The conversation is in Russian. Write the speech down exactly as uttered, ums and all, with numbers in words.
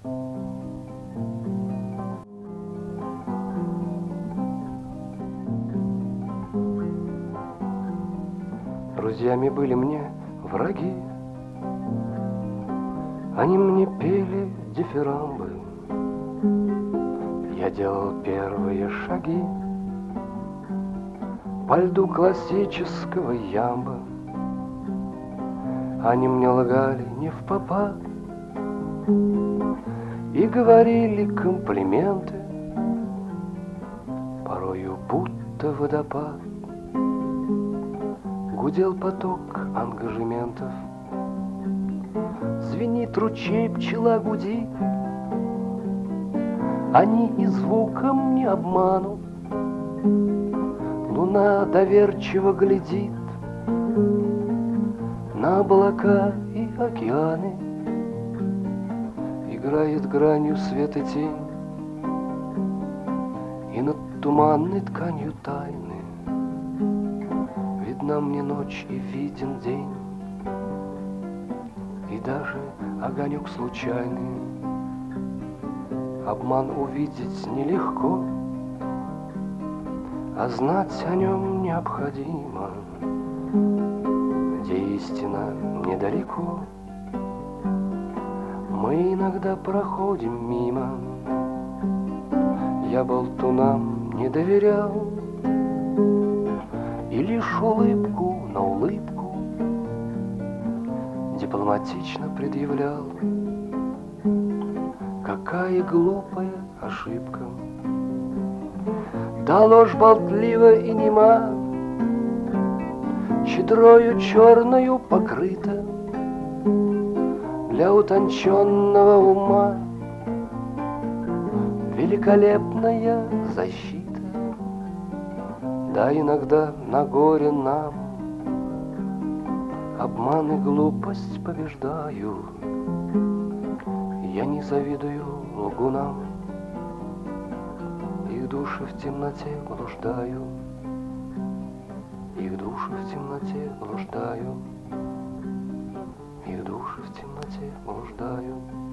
Друзьями были мне враги, они мне пели дифирамбы, я делал первые шаги по льду классического ямба. Они мне лгали не впопад и говорили комплименты, порою будто водопад. Гудел поток ангажементов, звенит ручей, пчела гудит, они и звуком не обманут. Луна доверчиво глядит на облака и океаны, играет гранью свет и тень, и над туманной тканью тайны видна мне ночь и виден день, и даже огонек случайный. Обман увидеть нелегко, а знать о нем необходимо, где истина недалеко. Мы иногда проходим мимо, я болтунам не доверял, и лишь улыбку на улыбку дипломатично предъявлял. Какая глупая ошибка, да ложь болтлива и нема, щедрою черною покрыта для утонченного ума. Великолепная защита, да иногда на горе нам обман и глупость побеждаю. Я не завидую лгунам, их души в темноте блуждаю, их души в темноте блуждаю, их души в темноте блуждаю.